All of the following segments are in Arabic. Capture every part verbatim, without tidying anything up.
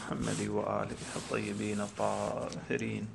محمد وآله الطيبين الطاهرين.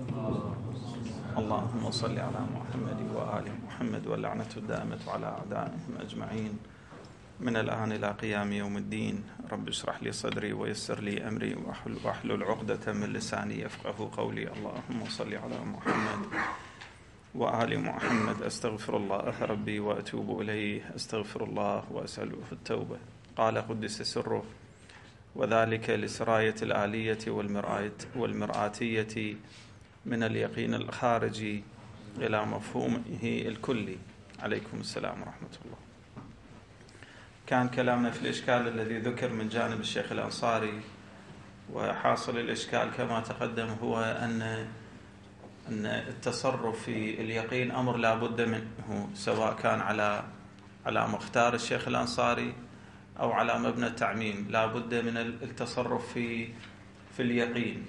اللهم صل على محمد وآل محمد واللعنة الدائمة على أعدائهم أجمعين من الآن إلى قيام يوم الدين. رب اشرح لي صدري ويسر لي أمري واحلل عقدة من لساني يفقه قولي. اللهم صل على محمد وآل محمد. أستغفر الله ربي وأتوب إليه، أستغفر الله وأسأله التوبة. قال قدس سره: وذلك لسراية الآلية والمرآتية من اليقين الخارجي إلى مفهومه الكلي. عليكم السلام ورحمة الله. كان كلامنا في الإشكال الذي ذكر من جانب الشيخ الأنصاري، وحاصل الإشكال كما تقدم هو أن أن التصرف في اليقين أمر لا بد منه، سواء كان على على مختار الشيخ الأنصاري أو على مبنى التعميم، لا بد من التصرف في في اليقين،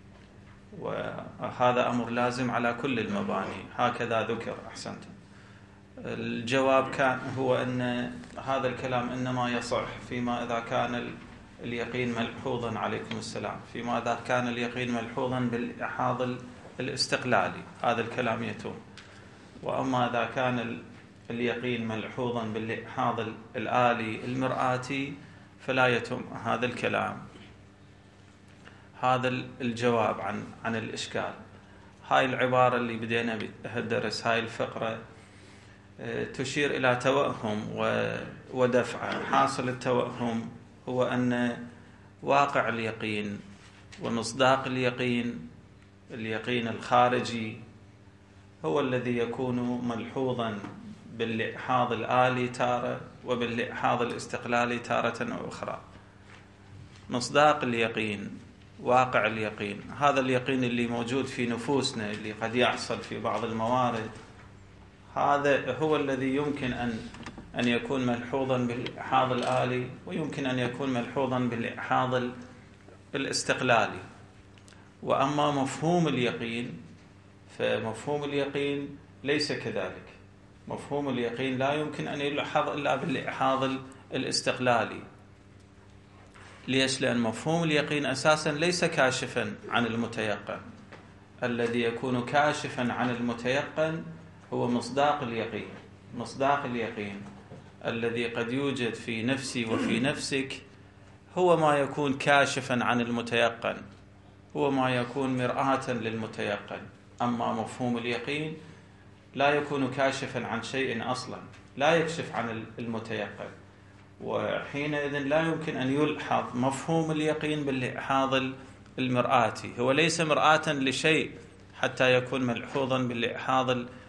وهذا أمر لازم على كل المباني. هكذا ذكر. أحسنت. الجواب كان هو أن هذا الكلام إنما يصح فيما إذا كان اليقين ملحوظا، عليكم السلام، فيما إذا كان اليقين ملحوظا بالإحاض الاستقلالي، هذا الكلام يتم. وأما إذا كان اليقين ملحوظا بالإحاض الآلي المرآتي فلا يتم هذا الكلام. هذا الجواب عن عن الإشكال. هاي العبارة اللي بدينا بهالدرس، هاي الفقرة تشير إلى توهم ودفعة. حاصل التوهم هو أن واقع اليقين ومصداق اليقين، اليقين الخارجي، هو الذي يكون ملحوظا بالإحاض الآلي تارة وبالإحاض الاستقلالي تارة أخرى. مصداق اليقين، واقع اليقين، هذا اليقين اللي موجود في نفوسنا اللي قد يحصل في بعض الموارد، هذا هو الذي يمكن أن أن يكون ملحوظا بالإحاض الآلي، ويمكن أن يكون ملحوظا بالإحاض الاستقلالي. وأما مفهوم اليقين فمفهوم اليقين ليس كذلك. مفهوم اليقين لا يمكن أن يلحظ إلا بالإحاض الاستقلالي. ليش؟ لأن مفهوم اليقين أساسا ليس كاشفا عن المتيقن. الذي يكون كاشفا عن المتيقن هو مصداق اليقين. مصداق اليقين الذي قد يوجد في نفسي وفي نفسك هو ما يكون كاشفا عن المتيقن، هو ما يكون مرآة للمتيقن. أما مفهوم اليقين لا يكون كاشفا عن شيء أصلا، لا يكشف عن المتيقن، وحينئذ لا يمكن أن يلحظ مفهوم اليقين بالإحاض المرآتي. هو ليس مرآة لشيء حتى يكون ملحوظا بالإحاض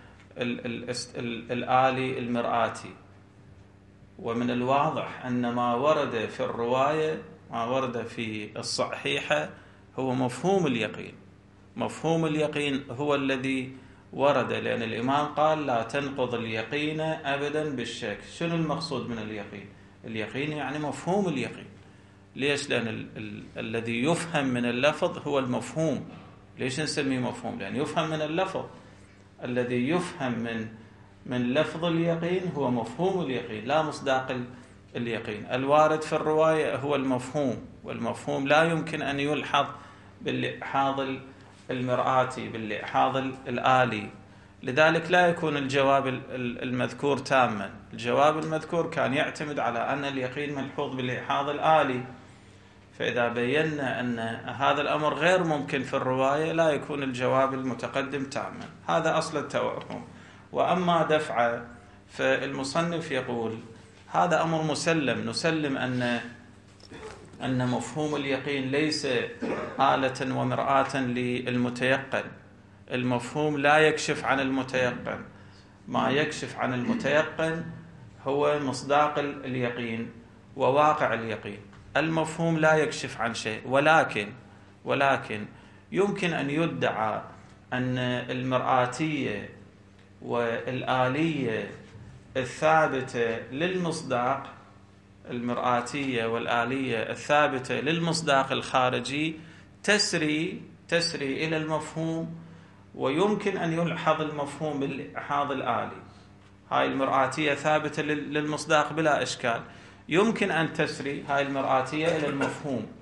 الآلي المرآتي. ومن الواضح أن ما ورد في الرواية، ما ورد في الصحيحة، هو مفهوم اليقين. مفهوم اليقين هو الذي ورد، لأن الإمام قال: لا تنقض اليقين أبدا بالشك. شنو المقصود من اليقين؟ اليقين يعني مفهوم اليقين. ليش؟ لأن ال ال الذي يفهم من اللفظ هو المفهوم. ليش نسميه مفهوم؟ لأن يفهم من اللفظ. الذي يفهم من من لفظ اليقين هو مفهوم اليقين، لا مصداق اليقين. الوارد في الرواية هو المفهوم، والمفهوم لا يمكن أن يلحظ بالإحاض المرآتي، بالإحاض الآلي. لذلك لا يكون الجواب المذكور تاما. الجواب المذكور كان يعتمد على أن اليقين ملحوظ بالإحاض الآلي، فإذا بينا أن هذا الأمر غير ممكن في الرواية لا يكون الجواب المتقدم تاما. هذا أصل التوهم. وأما دفعة فالمصنف يقول هذا أمر مسلم، نسلم أن أن مفهوم اليقين ليس آلة ومرآة للمتيقن. المفهوم لا يكشف عن المتيقن. ما يكشف عن المتيقن هو مصداق اليقين وواقع اليقين. المفهوم لا يكشف عن شيء، ولكن ولكن يمكن أن يدعى أن المرآتية والآلية الثابتة للمصداق، المرآتية والآلية الثابتة للمصداق الخارجي تسري تسري إلى المفهوم، ويمكن أن يلحظ المفهوم بالإحاض الآلي. هاي المرآتية ثابتة للمصداق بلا إشكال، يمكن أن تسري هاي المرآتية إلى المفهوم،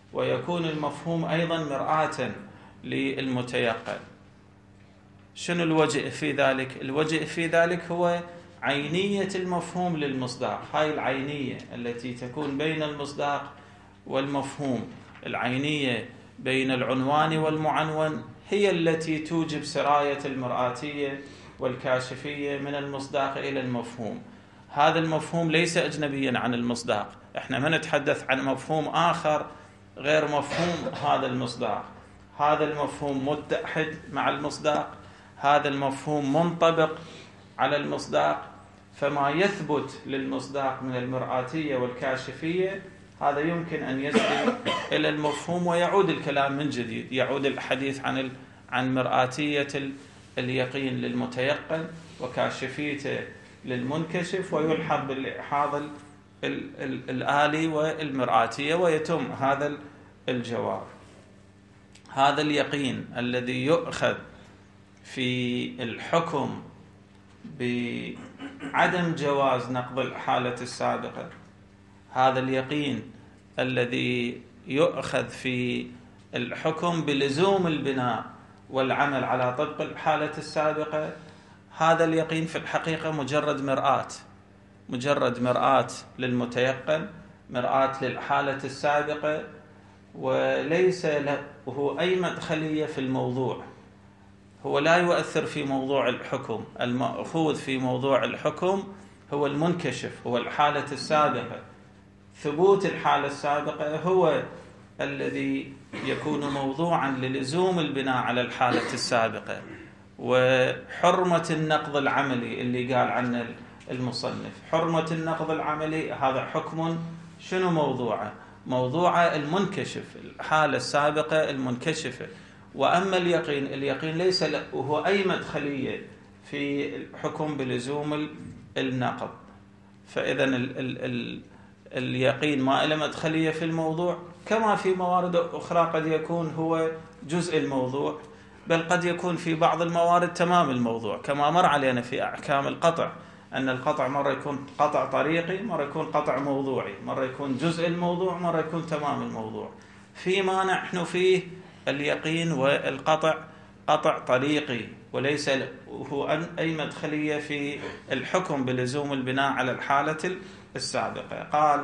ويكون المفهوم أيضا مرآة للمتيقن. شنو الوجه في ذلك؟ الوجه في ذلك هو عينية المفهوم للمصداق. هاي العينية التي تكون بين المصداق والمفهوم، العينية بين العنوان والمعنون، هي التي توجب سراية المرآتية والكاشفية من المصداق إلى المفهوم. هذا المفهوم ليس أجنبيا عن المصداق، احنا ما نتحدث عن مفهوم آخر غير مفهوم هذا المصداق. هذا المفهوم متحد مع المصداق، هذا المفهوم منطبق على المصداق، فما يثبت للمصداق من المرآتية والكاشفية هذا يمكن أن يسري إلى المفهوم، ويعود الكلام من جديد، يعود الحديث عن عن مرآتية اليقين للمتيقن وكاشفيته للمنكشف، ويلحق بالإحاضة الآلي والمرآتية، ويتم هذا الجواب. هذا اليقين الذي يؤخذ في الحكم بعدم جواز نقض الحالة السابقة، هذا اليقين الذي يؤخذ في الحكم بلزوم البناء والعمل على طبق الحالة السابقة، هذا اليقين في الحقيقة مجرد مرآة، مجرد مرآة للمتيقن، مرآة للحالة السابقة، وليس له أي مدخلية في الموضوع. هو لا يؤثر في موضوع الحكم، المأخوذ في موضوع الحكم هو المنكشف، هو الحالة السابقة. ثبوت الحالة السابقة هو الذي يكون موضوعا للزوم البناء على الحالة السابقة، وحرمة النقض العملي اللي قال عنه المصنف. حرمة النقض العملي هذا حكم شنو موضوعه؟ موضوعه المنكشف، الحالة السابقة المنكشفة. وأما اليقين، اليقين ليس له أي مدخلية في الحكم بلزوم النقض. فإذا ال ال ال اليقين ما له مدخلية في الموضوع، كما في موارد أخرى قد يكون هو جزء الموضوع، بل قد يكون في بعض الموارد تمام الموضوع، كما مر علينا في أحكام القطع أن القطع مرة يكون قطع طريقي، مرة يكون قطع موضوعي، مرة يكون جزء الموضوع، مرة يكون تمام الموضوع. فيما نحن فيه اليقين والقطع قطع طريقي، وليس له أي مدخلية في الحكم بلزوم البناء على الحالة السابقة. قال: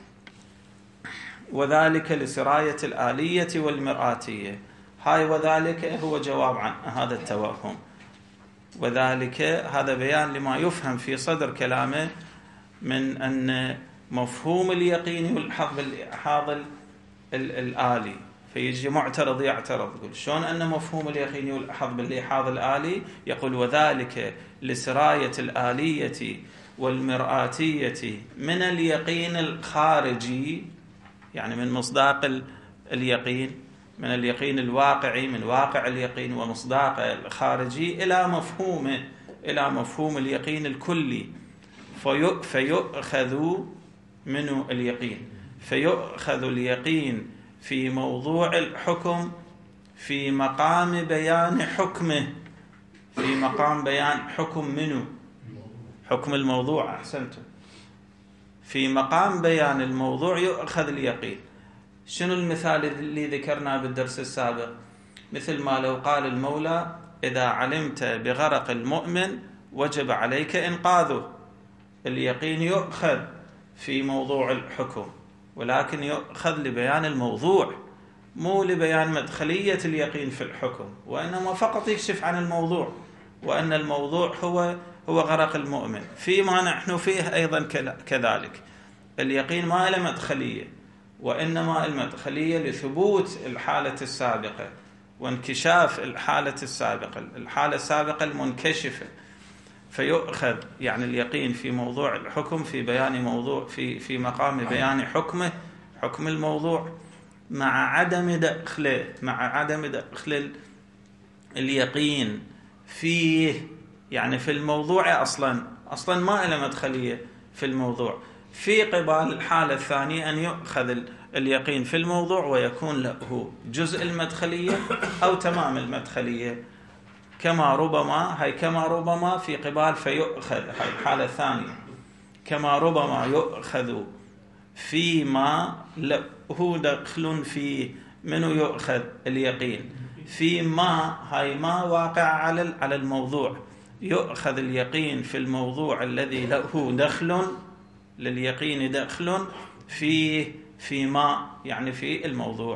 وذلك لسراية الآلية والمرآتية. هاي وذلك هو جواب عن هذا التوهم. وذلك هذا بيان لما يفهم في صدر كلامه من أن مفهوم اليقين يلحق بالإحاضة الآلي. فيجي معترض يعترض يقول: شلون أن مفهوم اليقين يلحق بالإحاضة الآلي؟ يقول: وذلك لسراية الآلية والمرآتية من اليقين الخارجي، يعني من مصداق اليقين، من اليقين الواقعي، من واقع اليقين ومصداقه الخارجي، إلى مفهومه، إلى مفهوم اليقين الكلي. فيؤخذ منه اليقين، فيؤخذ اليقين في موضوع الحكم في مقام بيان حكمه، في مقام بيان حكم منه، حكم الموضوع. أحسنتم. في مقام بيان الموضوع يؤخذ اليقين. شنو المثال اللي ذكرناه بالدرس السابق؟ مثل ما لو قال المولى: إذا علمت بغرق المؤمن وجب عليك إنقاذه. اليقين يؤخذ في موضوع الحكم، ولكن يؤخذ لبيان الموضوع، مو لبيان مدخلية اليقين في الحكم، وإنما فقط يكشف عن الموضوع، وأن الموضوع هو هو غرق المؤمن. فيما نحن فيه أيضا كذلك، اليقين ما له مدخلية، وإنما المدخلية لثبوت الحالة السابقة وانكشاف الحالة السابقة، الحالة السابقة المنكشفة. فيؤخذ يعني اليقين في موضوع الحكم في بيان موضوع في في مقام بيان حكمه، حكم الموضوع، مع عدم دخله مع عدم دخل اليقين فيه، يعني في الموضوع أصلا أصلا ما له مدخلية في الموضوع. في قبال الحالة الثانية أن يؤخذ اليقين في الموضوع ويكون له جزء المدخلية أو تمام المدخلية، كما ربما هي كما ربما في قبال فيؤخذ، هي الحالة الثانية، كما ربما يؤخذ فيما له هو دخل فيه، منه يؤخذ اليقين؟ في ما، هاي ما واقع على على الموضوع، يؤخذ اليقين في الموضوع الذي له دخل، لليقين دخل فيه، في ما يعني في الموضوع،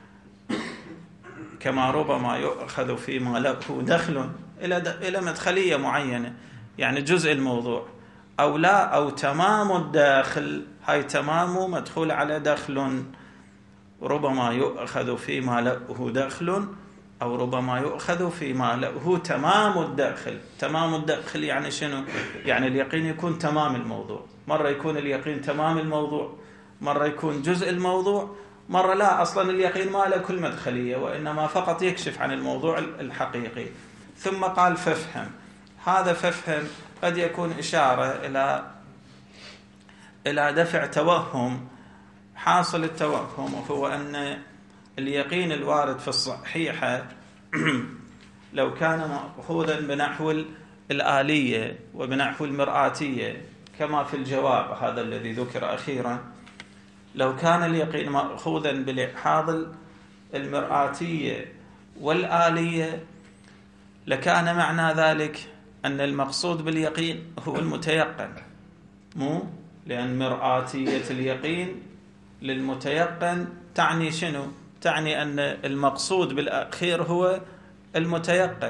كما ربما يؤخذ فيما له دخل إلى إلى مدخلية معينة، يعني جزء الموضوع، أو لا، أو تمام الداخل، هاي تمام مدخول على دخل، ربما يؤخذ فيما له دخل، أو ربما يؤخذ فيما له تمام الداخل. تمام الداخل يعني شنو؟ يعني اليقين يكون تمام الموضوع، مرة يكون اليقين تمام الموضوع، مرة يكون جزء الموضوع، مرة لا، أصلا اليقين ما له كل مدخلية، وإنما فقط يكشف عن الموضوع الحقيقي. ثم قال فافهم. هذا فافهم قد يكون إشارة إلى إلى دفع توهم. حاصل التوهم هو أن اليقين الوارد في الصحيحة لو كان مأخوذا بنحو الآلية وبنحو المرآتية كما في الجواب هذا الذي ذكر أخيرا، لو كان اليقين مأخوذا بلحاظ المرآتية والآلية لكان معنى ذلك أن المقصود باليقين هو المتيقن، مو لأن مرآتية اليقين للمتيقن تعني شنو؟ تعني أن المقصود بالأخير هو المتيقن.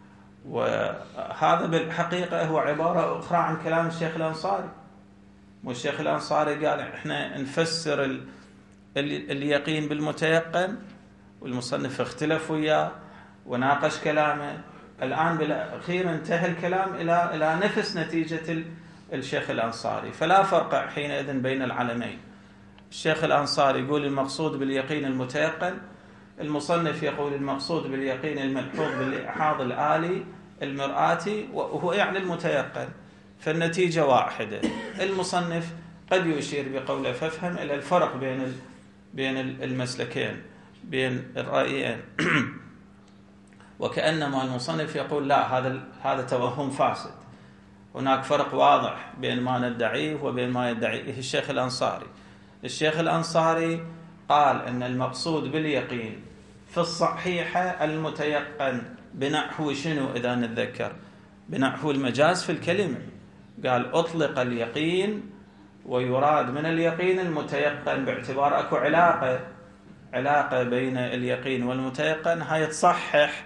وهذا بالحقيقة هو عبارة أخرى عن كلام الشيخ الأنصاري. والشيخ الأنصاري قال إحنا نفسر ال ال اليقين بالمتيقن، والمصنف اختلف وياه وناقش كلامه. الآن بالأخير انتهى الكلام إلى إلى نفس نتيجة الشيخ الأنصاري، فلا فرق حينئذ بين العلمين. الشيخ الأنصاري يقول المقصود باليقين المتيقن، المصنف يقول المقصود باليقين الملحوظ باللحاظ الآلي المرآتي، وهو يعني المتيقن، فالنتيجة واحدة. المصنف قد يشير بقوله فافهم إلى الفرق بين بين المسلكين، بين الرأيين، وكأنما المصنف يقول لا، هذا هذا توهم فاسد، هناك فرق واضح بين ما ندعيه وبين ما يدعيه الشيخ الأنصاري. الشيخ الأنصاري قال أن المقصود باليقين في الصحيحة المتيقن بنحو شنو؟ إذا نتذكر بنحو المجاز في الكلمة، قال أطلق اليقين ويراد من اليقين المتيقن، باعتبار أكو علاقة علاقة بين اليقين والمتيقن، هاي تصحح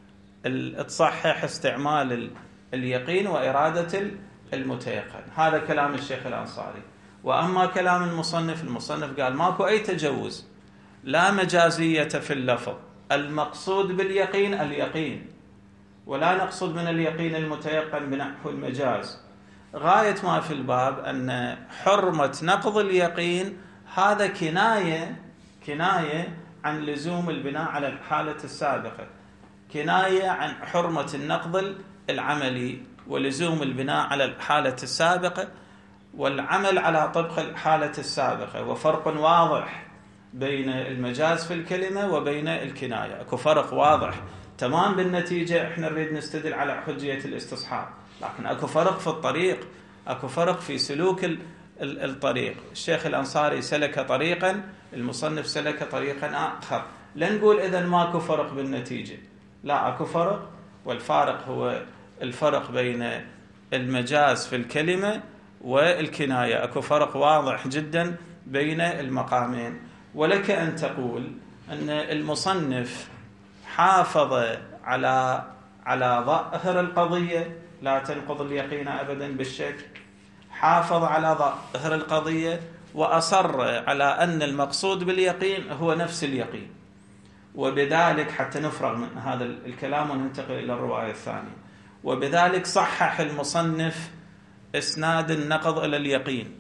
تصحح استعمال اليقين وإرادة المتيقن. هذا كلام الشيخ الأنصاري. وأما كلام المصنف، المصنف قال ماكو أي تجوز، لا مجازية في اللفظ، المقصود باليقين اليقين، ولا نقصد من اليقين المتيقن بنحو المجاز. غاية ما في الباب أن حرمة نقض اليقين هذا كناية كناية عن لزوم البناء على الحالة السابقة، كناية عن حرمة النقض العملي ولزوم البناء على الحالة السابقة والعمل على طبق الحالة السابقة. وفرق واضح بين المجاز في الكلمة وبين الكناية، اكو فرق واضح تمام. بالنتيجة احنا نريد نستدل على حجية الاستصحاب، لكن اكو فرق في الطريق، اكو فرق في سلوك الطريق. الشيخ الأنصاري سلك طريقا، المصنف سلك طريقا آخر. لا نقول إذن ماكو فرق بالنتيجة، لا، اكو فرق، والفارق هو الفرق بين المجاز في الكلمة والكناية، اكو فرق واضح جدا بين المقامين. ولك أن تقول أن المصنف حافظ على على ظاهر القضية، لا تنقض اليقين أبدا بالشك، حافظ على ظاهر القضية وأصر على أن المقصود باليقين هو نفس اليقين. وبذلك حتى نفرغ من هذا الكلام وننتقل إلى الرواية الثانية، وبذلك صحح المصنف إسناد النقض إلى اليقين.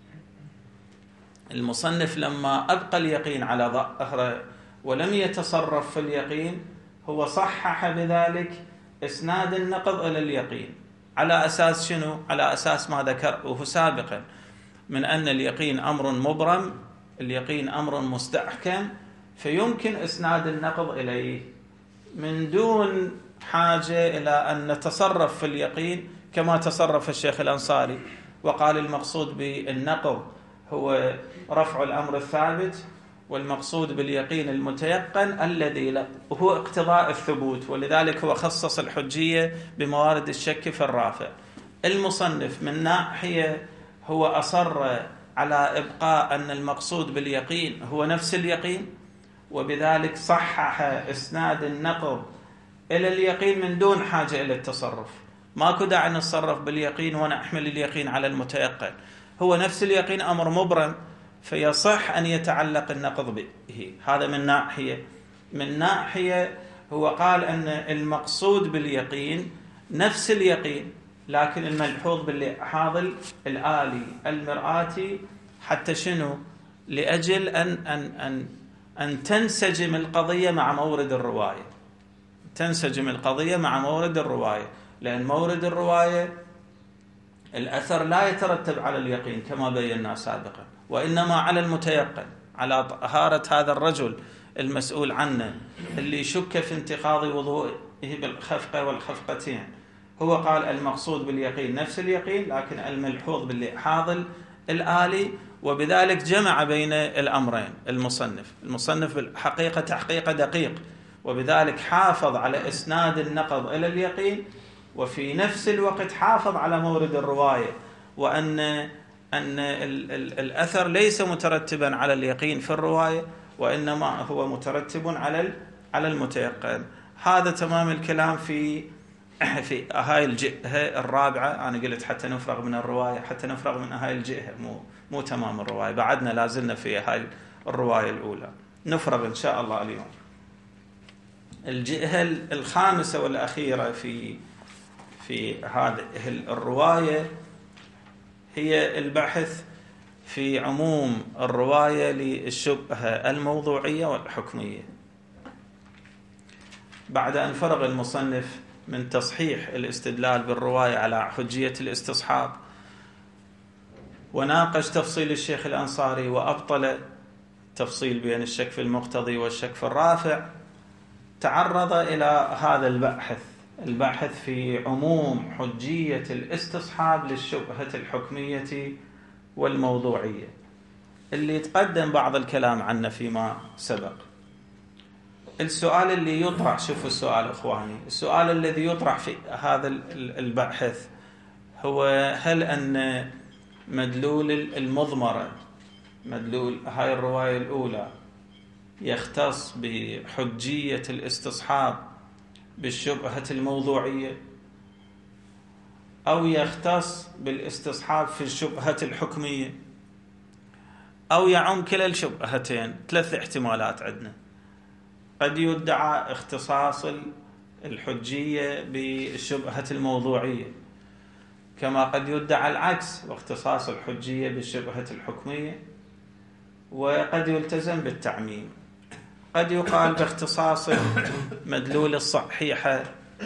المصنف لما أبقى اليقين على ظاهره ولم يتصرف في اليقين، هو صحح بذلك إسناد النقض إلى اليقين على أساس شنو؟ على أساس ما ذكره سابقا من أن اليقين أمر مبرم، اليقين أمر مستحكم، فيمكن إسناد النقض إليه من دون حاجة إلى أن نتصرف في اليقين كما تصرف الشيخ الأنصاري، وقال المقصود بالنقض هو رفع الأمر الثابت، والمقصود باليقين المتيقن الذي هو اقتضاء الثبوت، ولذلك هو خصص الحجية بموارد الشك في الرافع. المصنف من ناحية هو أصر على إبقاء أن المقصود باليقين هو نفس اليقين، وبذلك صحح إسناد النقض إلى اليقين من دون حاجة إلى التصرف. ماكو داعي نتصرف باليقين ونحمل اليقين على المتيقن، هو نفس اليقين أمر مبرم، فيصح أن يتعلق النقض به. هذا من ناحية. من ناحية هو قال أن المقصود باليقين نفس اليقين، لكن الملحوظ باللحاظ الآلي المرآتي، حتى شنو؟ لأجل أن, أن, أن, أن تنسجم القضية مع مورد الرواية، تنسجم القضية مع مورد الرواية، لأن مورد الرواية الأثر لا يترتب على اليقين كما بينا سابقا، وإنما على المتيقن، على طهارة هذا الرجل المسؤول عنه اللي شك في انتقاض وضوئه بالخفقة والخفقتين. هو قال المقصود باليقين نفس اليقين، لكن الملحوظ باللحاظ الآلي، وبذلك جمع بين الأمرين. المصنف المصنف بالحقيقة تحقيق دقيق، وبذلك حافظ على إسناد النقض إلى اليقين، وفي نفس الوقت حافظ على مورد الرواية، وأن أن الأثر ليس مترتبا على اليقين في الرواية، وإنما هو مترتب على على المتيقن. هذا تمام الكلام في في هاي الجهة الرابعة. أنا قلت حتى نفرغ من الرواية، حتى نفرغ من هاي الجهة، مو مو تمام الرواية، بعدنا لازلنا في هاي الرواية الأولى، نفرغ إن شاء الله اليوم. الجهة الخامسة والأخيرة في في هذه الرواية هي البحث في عموم الرواية للشبهة الموضوعية والحكمية. بعد أن فرغ المصنف من تصحيح الاستدلال بالرواية على حجية الاستصحاب، وناقش تفصيل الشيخ الأنصاري وأبطل تفصيل بين الشك في المقتضي والشك في الرافع، تعرض إلى هذا البحث البحث في عموم حجية الاستصحاب للشبهة الحكمية والموضوعية، اللي تقدم بعض الكلام عنه فيما سبق. السؤال اللي يطرح، شوفوا السؤال أخواني، السؤال الذي يطرح في هذا البحث هو: هل أن مدلول المضمرة، مدلول هاي الرواية الأولى، يختص بحجية الاستصحاب بالشبهة الموضوعية، أو يختص بالاستصحاب في الشبهة الحكمية، أو يعم كلا الشبهتين؟ ثلاث احتمالات عندنا. قد يدعى اختصاص الحجية بالشبهة الموضوعية، كما قد يدعى العكس واختصاص الحجية بالشبهة الحكمية، وقد يلتزم بالتعميم. قد يقال باختصاص مدلول الصحيحة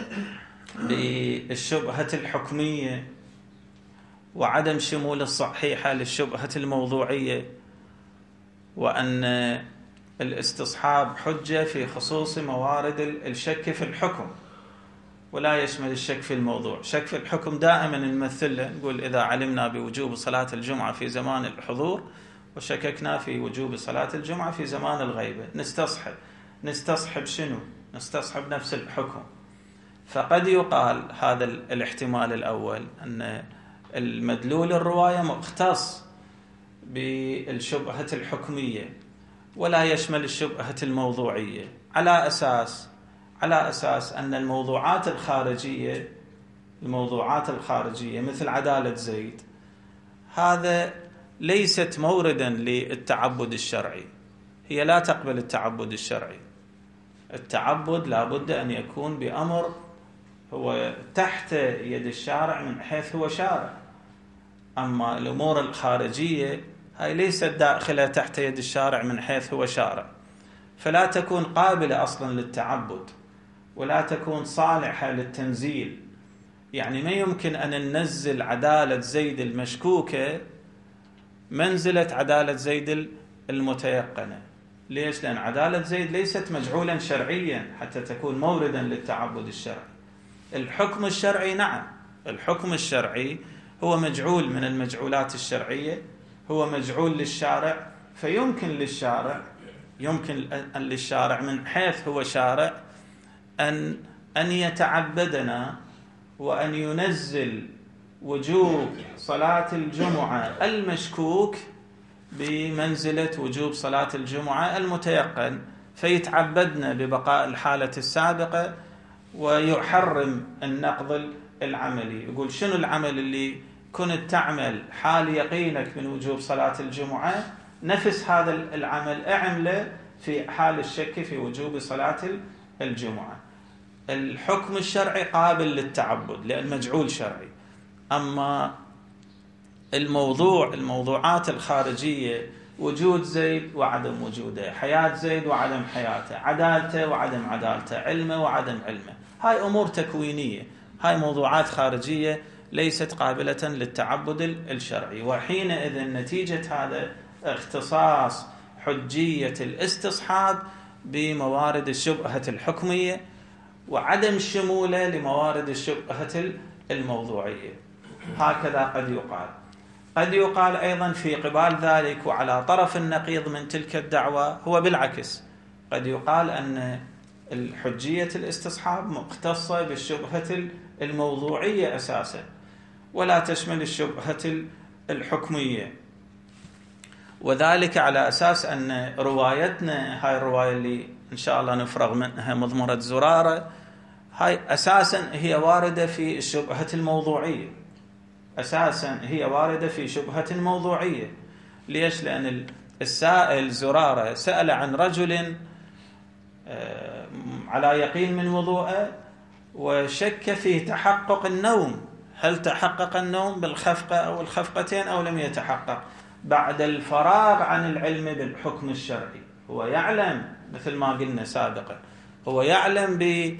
بالشبهة الحكمية، وعدم شمول الصحيحة للشبهة الموضوعية، وأن الاستصحاب حجة في خصوص موارد الشك في الحكم، ولا يشمل الشك في الموضوع. شك في الحكم دائما نمثل له، نقول إذا علمنا بوجوب صلاة الجمعة في زمان الحضور وشككنا في وجوب صلاة الجمعة في زمان الغيبة، نستصحب نستصحب شنو؟ نستصحب نفس الحكم. فقد يقال هذا الاحتمال الأول، أن المدلول الرواية مختص بالشبهة الحكمية ولا يشمل الشبهة الموضوعية، على أساس على أساس أن الموضوعات الخارجية الموضوعات الخارجية مثل عدالة زيد، هذا ليست موردا للتعبد الشرعي، هي لا تقبل التعبد الشرعي. التعبد لا بد أن يكون بأمر هو تحت يد الشارع من حيث هو شارع، أما الأمور الخارجية هاي ليست داخلة تحت يد الشارع من حيث هو شارع، فلا تكون قابلة أصلا للتعبد، ولا تكون صالحة للتنزيل. يعني ما يمكن أن ننزل عدالة زيد المشكوكة منزلة عدالة زيد المتيقنة. ليش؟ لأن عدالة زيد ليست مجعولا شرعيا حتى تكون موردا للتعبد الشرعي. الحكم الشرعي نعم، الحكم الشرعي هو مجعول من المجعولات الشرعية، هو مجعول للشارع، فيمكن للشارع يمكن للشارع من حيث هو شارع أن أن يتعبدنا وأن ينزل وجوب صلاة الجمعة المشكوك بمنزلة وجوب صلاة الجمعة المتيقن، فيتعبدنا ببقاء الحالة السابقة ويحرم النقض العملي. يقول شنو العمل اللي كنت تعمل حال يقينك من وجوب صلاة الجمعة، نفس هذا العمل اعمله في حال الشك في وجوب صلاة الجمعة. الحكم الشرعي قابل للتعبد لأن مجعول شرعي، أما الموضوع الموضوعات الخارجية وجود زيد وعدم وجوده، حياة زيد وعدم حياته، عدالته وعدم عدالته، علمه وعدم علمه، هاي أمور تكوينية، هاي موضوعات خارجية ليست قابلة للتعبد الشرعي. وحينئذ نتيجة هذا اختصاص حجية الاستصحاب بموارد الشبهة الحكمية وعدم شموله لموارد الشبهة الموضوعية. هكذا قد يقال. قد يقال أيضا في قبال ذلك وعلى طرف النقيض من تلك الدعوة هو بالعكس، قد يقال أن الحجية الاستصحاب مختصة بالشبهة الموضوعية أساسا ولا تشمل الشبهة الحكمية، وذلك على أساس أن روايتنا هاي الرواية اللي إن شاء الله نفرغ منها مضمرة زرارة، هاي أساسا هي واردة في الشبهة الموضوعية، أساسا هي واردة في شبهة موضوعية. ليش؟ لأن السائل زرارة سأل عن رجل على يقين من وضوءه وشك في تحقق النوم، هل تحقق النوم بالخفقة أو الخفقتين أو لم يتحقق، بعد الفراغ عن العلم بالحكم الشرعي. هو يعلم مثل ما قلنا سابقا، هو يعلم ب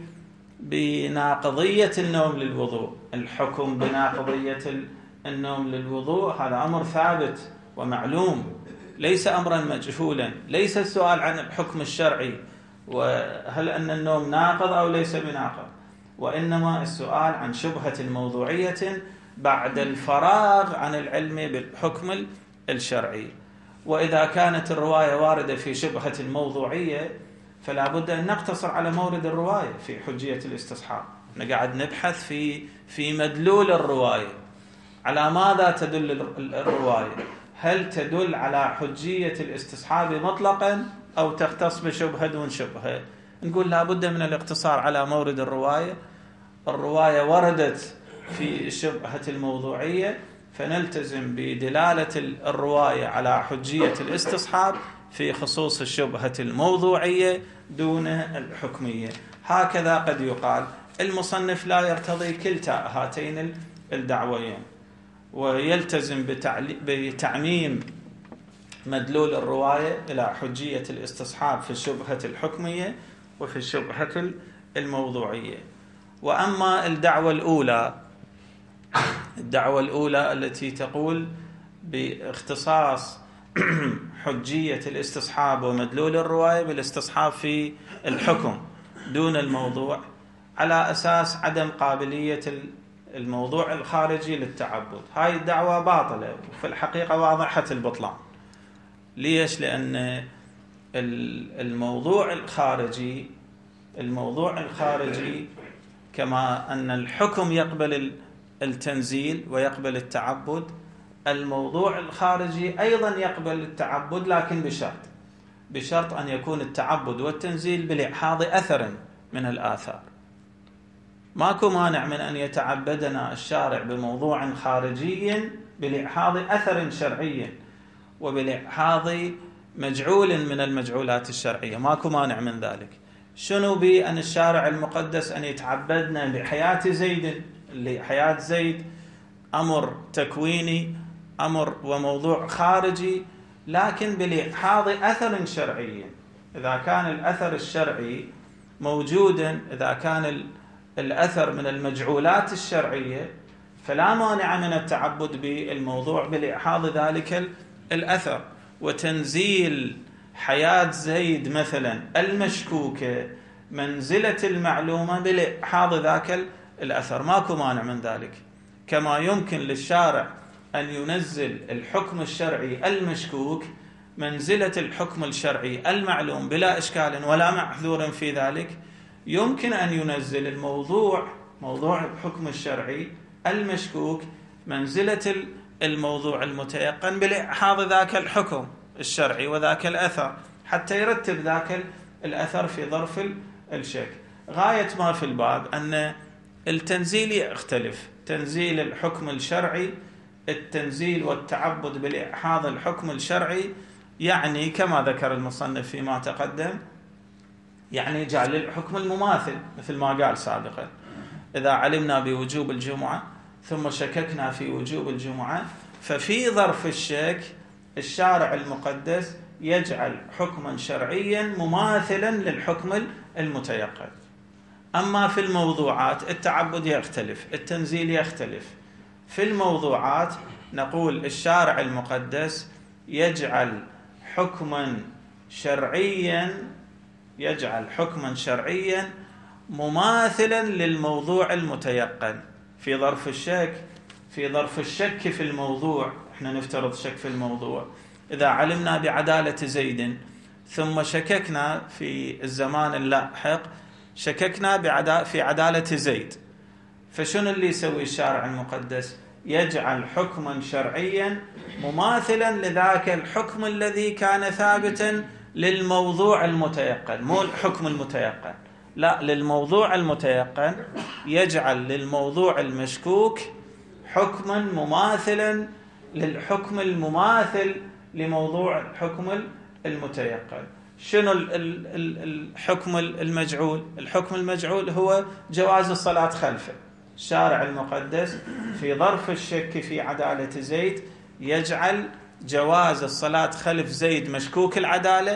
بناقضية النوم للوضوء، الحكم بناقضية النوم للوضوء هذا أمر ثابت ومعلوم، ليس أمرا مجهولا، ليس السؤال عن الحكم الشرعي وهل أن النوم ناقض أو ليس بناقض، وإنما السؤال عن شبهة موضوعية بعد الفراغ عن العلم بالحكم الشرعي. وإذا كانت الرواية واردة في شبهة الموضوعية فلا بد أن نقتصر على مورد الرواية في حجية الاستصحاب. نقعد نبحث في في مدلول الرواية، على ماذا تدل الرواية، هل تدل على حجية الاستصحاب مطلقا أو تختص بشبهة دون شبهة. نقول لا بد من الاقتصار على مورد الرواية. الرواية وردت في الشبهة الموضوعية فنلتزم بدلالة الرواية على حجية الاستصحاب في خصوص الشبهة الموضوعية دون الحكمية. هكذا قد يقال. المصنف لا يرتضي كلتا هاتين الدعوين ويلتزم بتعميم مدلول الرواية إلى حجية الاستصحاب في الشبهة الحكمية وفي الشبهة الموضوعية. وأما الدعوة الأولى الدعوة الأولى التي تقول باختصاص حجية الاستصحاب ومدلول الرواية بالاستصحاب في الحكم دون الموضوع على أساس عدم قابلية الموضوع الخارجي للتعبد، هاي الدعوة باطلة وفي الحقيقة واضحة البطلان. ليش؟ لأن الموضوع الخارجي الموضوع الخارجي كما أن الحكم يقبل التنزيل ويقبل التعبد، الموضوع الخارجي أيضا يقبل التعبد لكن بشرط بشرط أن يكون التعبد والتنزيل بلحاظ أثر من الآثار. ماكو مانع من أن يتعبدنا الشارع بموضوع خارجي بلحاظ أثر شرعي وبلحاظ مجعول من المجعولات الشرعية، ماكو مانع من ذلك. شنو بي أن الشارع المقدس أن يتعبدنا بحياة زيد، اللي حياة زيد أمر تكويني، أمر وموضوع خارجي لكن بلحاظ أثر شرعي. إذا كان الأثر الشرعي موجودا، إذا كان الأثر من المجعولات الشرعية فلا مانع من التعبد بالموضوع بلحاظ ذلك الأثر. وتنزيل حياة زيد مثلا المشكوكة منزلة المعلومة بلحاظ ذاك الأثر، ماكو مانع من ذلك. كما يمكن للشارع أن ينزل الحكم الشرعي المشكوك منزلة الحكم الشرعي المعلوم بلا إشكال ولا معذور في ذلك، يمكن أن ينزل الموضوع موضوع الحكم الشرعي المشكوك منزلة الموضوع المتيقن بلحاظ ذاك الحكم الشرعي وذاك الأثر، حتى يرتب ذاك الأثر في ظرف الشك. غاية ما في الباب أن التنزيل يختلف، تنزيل الحكم الشرعي، التنزيل والتعبد بلحاظ الحكم الشرعي يعني كما ذكر المصنف فيما تقدم، يعني جعل الحكم المماثل مثل ما قال سابقا. إذا علمنا بوجوب الجمعة ثم شككنا في وجوب الجمعة، ففي ظرف الشك الشارع المقدس يجعل حكما شرعيا مماثلا للحكم المتيقن. أما في الموضوعات التعبد يختلف، التنزيل يختلف. في الموضوعات نقول الشارع المقدس يجعل حكما شرعيا يجعل حكما شرعيا مماثلا للموضوع المتيقن في ظرف الشك. في ظرف الشك في الموضوع، احنا نفترض شك في الموضوع، إذا علمنا بعدالة زيد ثم شككنا في الزمان اللاحق، شككنا بعدا في عدالة زيد، فشنو اللي يسوي الشارع المقدس؟ يجعل حكما شرعيا مماثلا لذاك الحكم الذي كان ثابتا للموضوع المتيقن، مو الحكم المتيقن، لا، للموضوع المتيقن. يجعل للموضوع المشكوك حكما مماثلا للحكم المماثل لموضوع الحكم المتيقن. شنو الحكم المجعول؟ الحكم المجعول هو جواز الصلاة خلفه. الشارع المقدس في ظرف الشك في عدالة زيد يجعل جواز الصلاة خلف زيد مشكوك العدالة،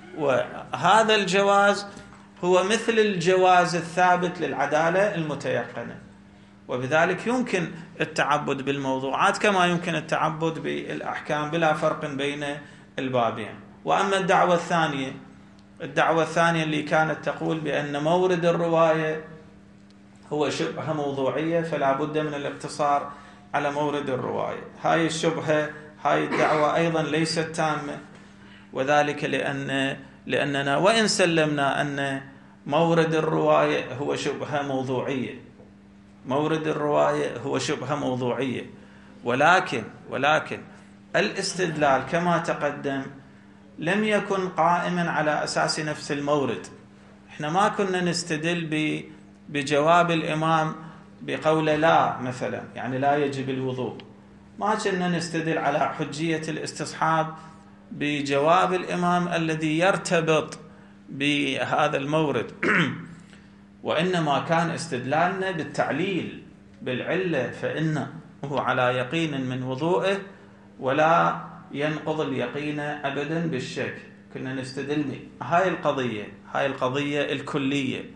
وهذا الجواز هو مثل الجواز الثابت للعدالة المتيقنة، وبذلك يمكن التعبد بالموضوعات كما يمكن التعبد بالأحكام بلا فرق بين البابين. وأما الدعوة الثانية الدعوة الثانية اللي كانت تقول بأن مورد الرواية هو شبهة موضوعية فلا بد من الاقتصار على مورد الرواية، هاي الشبهة هاي الدعوة أيضا ليست تامة، وذلك لأن لأننا وإن سلمنا أن مورد الرواية هو شبهة موضوعية مورد الرواية هو شبهة موضوعية ولكن ولكن الاستدلال كما تقدم لم يكن قائما على أساس نفس المورد. احنا ما كنا نستدل بجواب الإمام بقول لا مثلا، يعني لا يجب الوضوء، ما كنا نستدل على حجية الاستصحاب بجواب الإمام الذي يرتبط بهذا المورد وإنما كان استدلالنا بالتعليل بالعلة، فإنه على يقين من وضوءه ولا ينقض اليقين أبدا بالشك. كنا نستدل هاي القضية هاي القضية الكلية.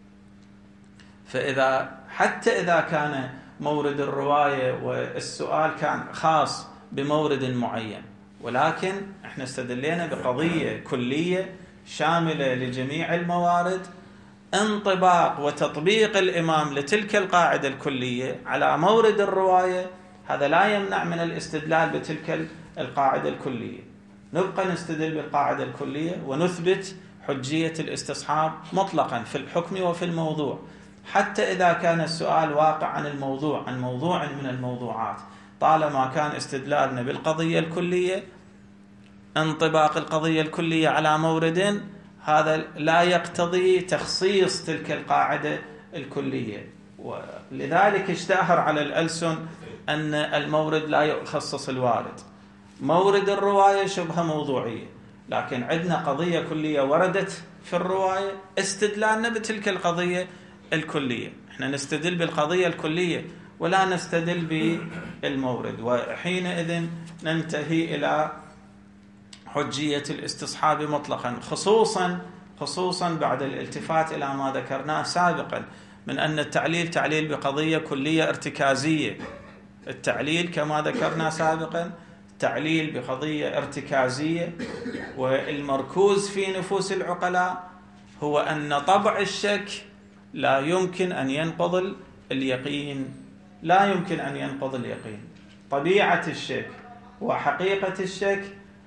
فإذا حتى إذا كان مورد الرواية والسؤال كان خاص بمورد معين، ولكن احنا استدلينا بقضية كلية شاملة لجميع الموارد، انطباق وتطبيق الإمام لتلك القاعدة الكلية على مورد الرواية هذا لا يمنع من الاستدلال بتلك القاعدة الكلية. نبقى نستدل بالقاعدة الكلية ونثبت حجية الاستصحاب مطلقا في الحكم وفي الموضوع، حتى إذا كان السؤال واقع عن الموضوع عن موضوع من الموضوعات، طالما كان استدلالنا بالقضية الكلية انطباق القضية الكلية على مورد، هذا لا يقتضي تخصيص تلك القاعدة الكلية. ولذلك اشتهر على الألسن أن المورد لا يخصص الوارد. مورد الرواية شبهة موضوعية، لكن عندنا قضية كلية وردت في الرواية، استدلالنا بتلك القضية الكلية. احنا نستدل بالقضية الكلية ولا نستدل بالمورد، وحينئذ ننتهي إلى حجية الاستصحاب مطلقا، خصوصا خصوصا بعد الالتفات إلى ما ذكرناه سابقا من أن التعليل تعليل بقضية كلية ارتكازية. التعليل كما ذكرنا سابقا تعليل بقضية ارتكازية، والمركوز في نفوس العقلاء هو أن طبع الشك لا يمكن أن ينقض اليقين لا يمكن أن ينقض اليقين. طبيعة الشك وحقيقة الشك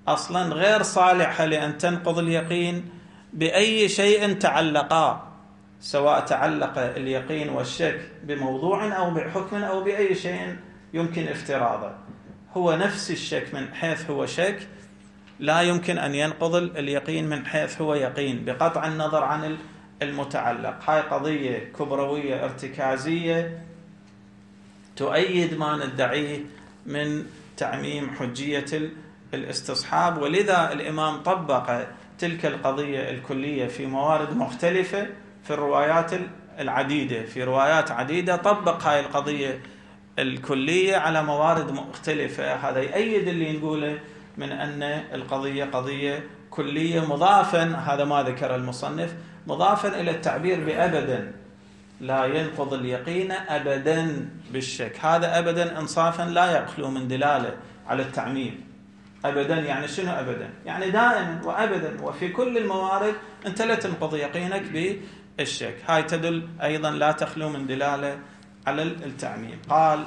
أصلا غير صالحة لأن تنقض اليقين بأي شيء تعلقا، سواء تعلق اليقين والشك بموضوع أو بحكم أو بأي شيء يمكن افتراضه. هو نفس الشك من حيث هو شك لا يمكن أن ينقض اليقين من حيث هو يقين بقطع النظر عن المتعلق. هاي قضية كبروية ارتكازية تؤيد ما ندعيه من تعميم حجية الاستصحاب، ولذا الإمام طبق تلك القضية الكلية في موارد مختلفة في الروايات العديدة، في روايات عديدة طبق هاي القضية الكلية على موارد مختلفة. هذا يؤيد اللي نقوله من أن القضية قضية كلية، مضافا، هذا ما ذكر المصنف، مضافا إلى التعبير بأبدا لا ينقض اليقين أبدا بالشك. هذا أبدا إنصافا لا يخلو من دلالة على التعميم. أبدا يعني شنو أبدا؟ يعني دائما وأبدا وفي كل الموارد أنت لا تنقض يقينك بالشك. هاي تدل أيضا لا تخلو من دلالة على التعميم. قال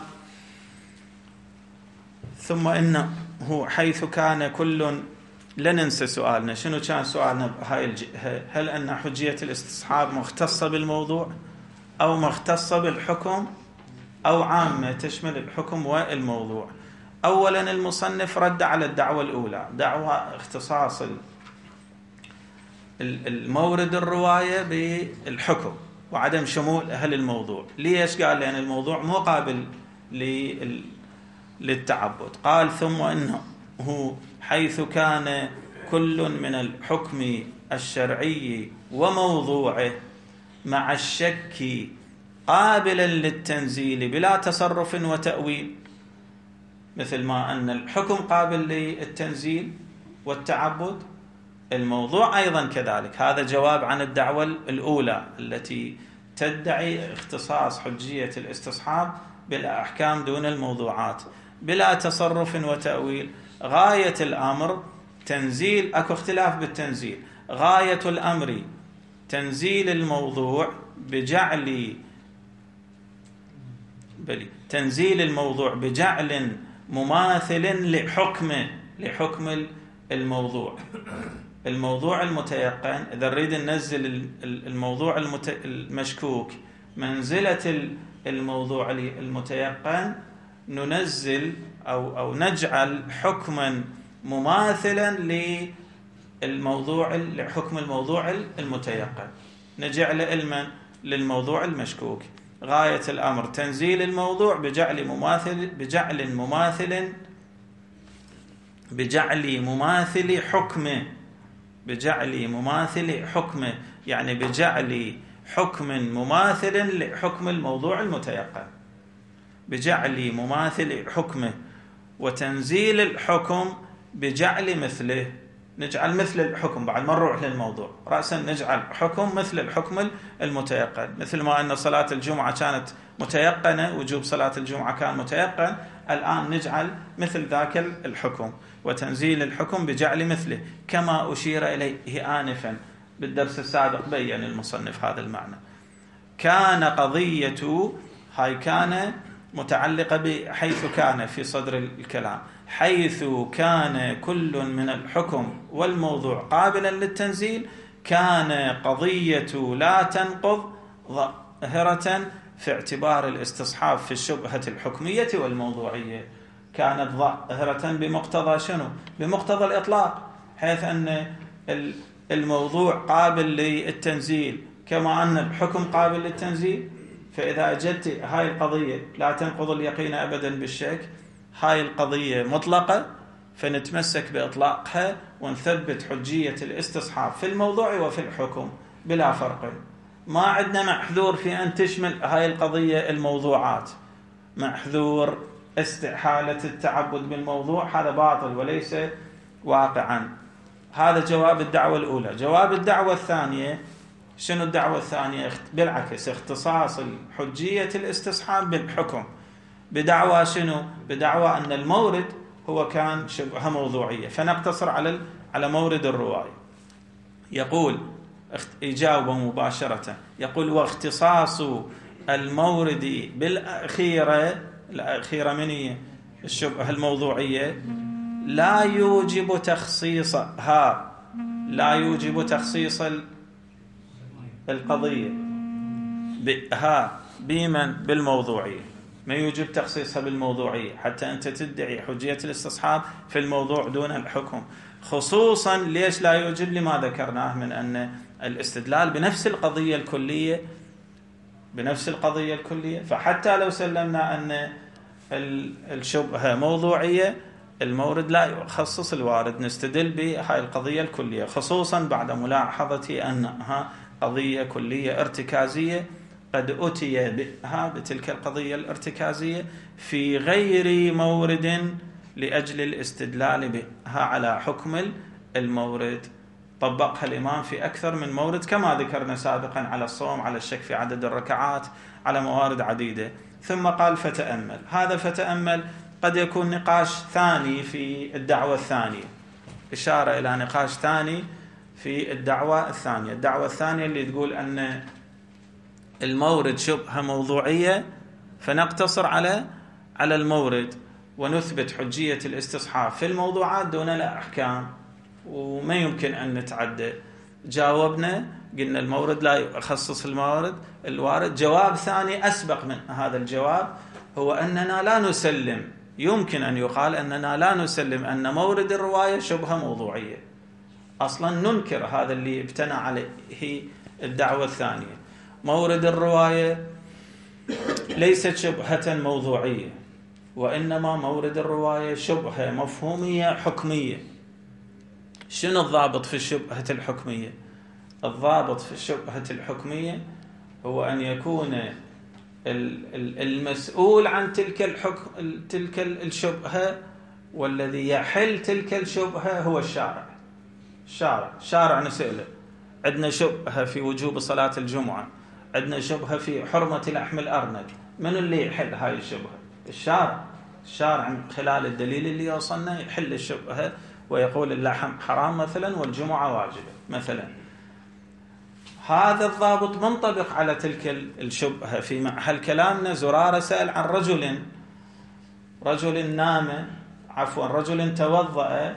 ثم إنه حيث كان كل، لا ننسى سؤالنا. شنو كان سؤالنا بهاي الجهة؟ هل أن حجية الاستصحاب مختصة بالموضوع أو مختصة بالحكم أو عامة تشمل الحكم والموضوع؟ أولا المصنف رد على الدعوة الأولى، دعوة اختصاص المورد الرواية بالحكم وعدم شمول أهل الموضوع. ليش قال؟ لأن الموضوع مو قابل للتعبد. قال ثم إنه حيث كان كل من الحكم الشرعي وموضوعه مع الشك قابلا للتنزيل بلا تصرف وتأويل، مثل ما أن الحكم قابل للتنزيل والتعبد، الموضوع أيضا كذلك. هذا جواب عن الدعوة الأولى التي تدعي اختصاص حجية الاستصحاب بالأحكام دون الموضوعات بلا تصرف وتأويل. غاية الأمر تنزيل، أكو اختلاف بالتنزيل، غاية الأمر تنزيل الموضوع بجعل بلي تنزيل الموضوع بجعل مماثل لحكمه، لحكم الموضوع. الموضوع المتيقن إذا نريد ننزل الموضوع المشكوك منزلة الموضوع المتيقن، ننزل أو أو نجعل حكما مماثلا للموضوع لحكم الموضوع المتيقن، نجعل علما للموضوع المشكوك. غاية الأمر تنزيل الموضوع بجعل مماثل بجعل مماثل بجعل مماثل حكمه، بجعل مماثل حكمه يعني بجعل حكم مماثل لحكم الموضوع المتيقن، بجعل مماثل حكمه، وتنزيل الحكم بجعل مثله، نجعل مثل الحكم بعد ما نروح للموضوع، رأسا نجعل حكم مثل الحكم المتيقن. مثل ما أن صلاة الجمعة كانت متيقنة، وجوب صلاة الجمعة كان متيقن، الآن نجعل مثل ذاك الحكم، وتنزيل الحكم بجعل مثله، كما أشير إليه آنفا بالدرس السابق بيّن المصنف هذا المعنى. كان قضية، هاي كان متعلقة بحيث كان في صدر الكلام، حيث كان كل من الحكم والموضوع قابلا للتنزيل، كان قضية لا تنقض ظاهرة في اعتبار الاستصحاب في الشبهة الحكمية والموضوعية. كانت ظاهرة بمقتضى شنو؟ بمقتضى الإطلاق، حيث أن الموضوع قابل للتنزيل كما أن الحكم قابل للتنزيل. فإذا أجدت هاي القضية لا تنقض اليقين أبدا بالشك، هاي القضية مطلقة، فنتمسك بإطلاقها ونثبت حجية الاستصحاب في الموضوع وفي الحكم بلا فرق. ما عندنا محذور في أن تشمل هاي القضية الموضوعات، محذور استحالة التعبد بالموضوع، هذا باطل وليس واقعا. هذا جواب الدعوة الأولى. جواب الدعوة الثانية، شنو الدعوة الثانية؟ بالعكس، اختصاص حجية الاستصحاب بالحكم، بدعوى شنو؟ بدعوى أن المورد هو كان شبهة موضوعية، فنقتصر على على مورد الرواية. يقول يجاوب مباشرة، يقول واختصاص المورد بالأخيرة، الأخيرة من هي؟ الشبهة الموضوعية، لا يوجب تخصيصها، لا يوجب تخصيص القضية بها بمن؟ بالموضوعية، ما يوجب تخصيصها بالموضوعية حتى أنت تدعي حجية الاستصحاب في الموضوع دون الحكم. خصوصا ليش لا يوجب؟ لما ذكرناه من أن الاستدلال بنفس القضية الكلية، بنفس القضية الكلية، فحتى لو سلمنا أن الشبهة موضوعية، المورد لا يخصص الوارد، نستدل بهاي القضية الكلية، خصوصا بعد ملاحظة أنها قضية كلية ارتكازية قد أتي بها بتلك القضية الارتكازية في غير مورد لأجل الاستدلال بها على حكم المورد. طبقها الإمام في أكثر من مورد كما ذكرنا سابقا، على الصوم، على الشك في عدد الركعات، على موارد عديدة. ثم قال فتأمل. هذا فتأمل قد يكون نقاش ثاني في الدعوة الثانية، إشارة إلى نقاش ثاني في الدعوة الثانية. الدعوة الثانية اللي تقول أن المورد شبهة موضوعية، فنقتصر على على المورد ونثبت حجية الاستصحاب في الموضوعات دون الأحكام، وما يمكن أن نتعدى. جاوبنا قلنا المورد لا يخصص الموارد الوارد. جواب ثاني أسبق من هذا الجواب هو أننا لا نسلم، يمكن أن يقال أننا لا نسلم أن مورد الرواية شبهة موضوعية، أصلا ننكر هذا اللي ابتنى عليه الدعوة الثانية. مورد الرواية ليست شبهة موضوعية، وإنما مورد الرواية شبهة مفهومية حكمية. شنو الضابط في الشبهة الحكمية؟ الضابط في الشبهة الحكمية هو أن يكون المسؤول عن تلك الحكم تلك الشبهة والذي يحل تلك الشبهة هو الشارع. الشارع شارع نسأله، عندنا شبهة في وجوب صلاة الجمعة، عندنا شبهة في حرمة لحم الأرنب، من اللي يحل هاي الشبهة؟ الشارع. الشارع من خلال الدليل اللي يوصلنا يحل الشبهة ويقول اللحم حرام مثلا والجمعة واجبة مثلا. هذا الضابط منطبق على تلك الشبهة. في محل كلامنا زرارة سأل عن رجل رجل نام عفوا رجل توضأ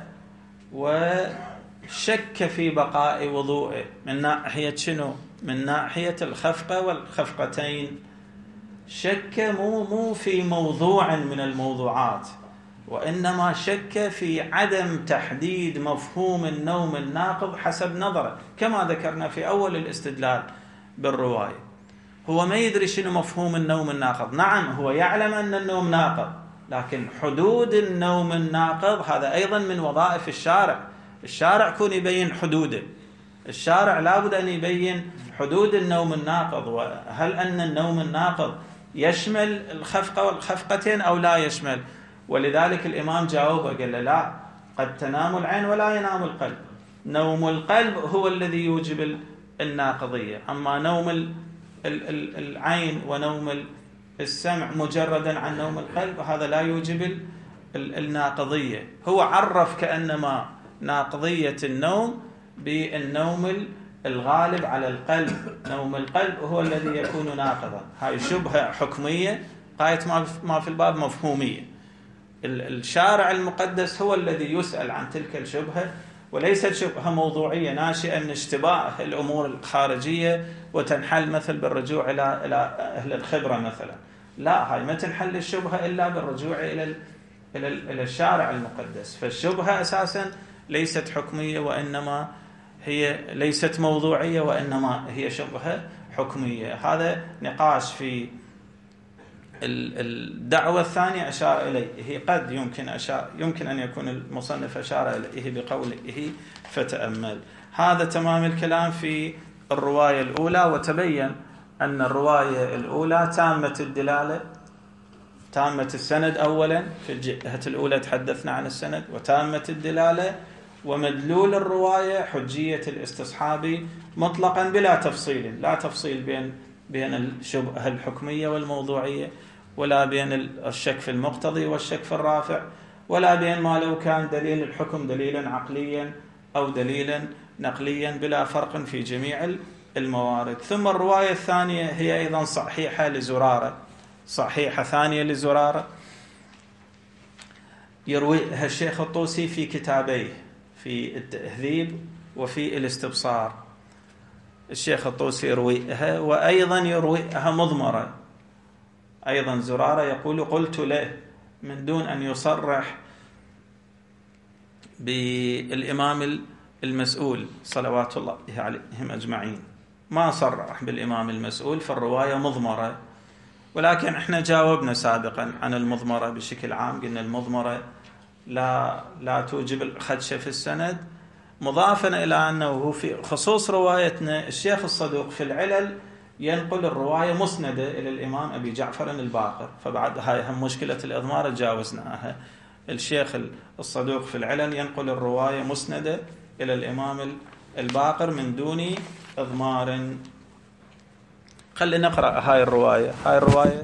وشك في بقاء وضوءه، من ناحية شنو؟ من ناحية الخفقة والخفقتين. شك مو مو في موضوع من الموضوعات، وإنما شك في عدم تحديد مفهوم النوم الناقض حسب نظره، كما ذكرنا في أول الاستدلال بالرواية. هو ما يدري شنو مفهوم النوم الناقض. نعم هو يعلم أن النوم ناقض، لكن حدود النوم الناقض هذا أيضا من وظائف الشارع. الشارع كون يبين حدوده، الشارع لابد أن يبين حدود النوم الناقض، وهل أن النوم الناقض يشمل الخفقة والخفقتين أو لا يشمل. ولذلك الإمام جاوبه قال له لا، قد تنام العين ولا ينام القلب. نوم القلب هو الذي يوجب الناقضية، أما نوم العين ونوم السمع مجردا عن نوم القلب هذا لا يوجب الناقضية. هو عرف كأنما ناقضية النوم بالنوم الغالب على القلب، نوم القلب هو الذي يكون ناقضا. هاي شبهة حكمية غاية ما في الباب مفهومية. الشارع المقدس هو الذي يسأل عن تلك الشبهة، وليست شبهة موضوعية ناشئة من اشتباه الأمور الخارجية وتنحل مثل بالرجوع إلى إلى أهل الخبرة مثلا. لا، هاي ما تنحل الشبهة إلا بالرجوع إلى إلى إلى الشارع المقدس. فالشبهة أساسا ليست حكمية، وإنما هي ليست موضوعية، وإنما هي شبهة حكمية. هذا نقاش في الدعوة الثانية أشار إليه. هي قد يمكن أشار يمكن أن يكون المصنف أشار إليه بقوله فتأمل. هذا تمام الكلام في الرواية الأولى. وتبين أن الرواية الأولى تامة الدلالة، تامة السند أولا، في الجهة الأولى تحدثنا عن السند، وتامة الدلالة، ومدلول الرواية حجية الاستصحاب مطلقا بلا تفصيل، لا تفصيل بين بين الشبهة الحكمية والموضوعية، ولا بين الشك في المقتضي والشك في الرافع، ولا بين ما لو كان دليل الحكم دليلا عقليا أو دليلا نقليا، بلا فرق في جميع الموارد. ثم الرواية الثانية هي أيضا صحيحة لزرارة، صحيحة ثانية لزرارة. يرويها الشيخ الطوسي في كتابيه، في التهذيب وفي الاستبصار. الشيخ الطوسي يرويها، وأيضا يرويها مضمرة. أيضا زرارة يقول قلت له من دون أن يصرح بالإمام المسؤول صلوات الله عليهم أجمعين، ما صرح بالإمام المسؤول، فالرواية مضمرة. ولكن احنا جاوبنا سابقا عن المضمرة بشكل عام، قلنا المضمرة لا لا توجب الخدشة في السند، مضافا إلى أنه في خصوص روايتنا الشيخ الصدوق في العلل ينقل الرواية مسندة إلى الإمام أبي جعفر الباقر، فبعد هاي هم مشكلة الإضمار تجاوزناها. الشيخ الصدوق في العلل ينقل الرواية مسندة إلى الإمام الباقر من دون إضمار. خلينا نقرأ هاي الرواية. هاي الرواية